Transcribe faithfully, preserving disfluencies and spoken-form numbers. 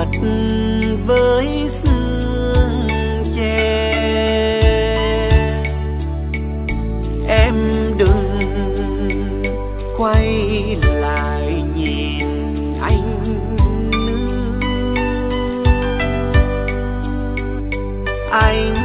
mất với sương che. Em đừng quay lại nhìn anh nữa, anh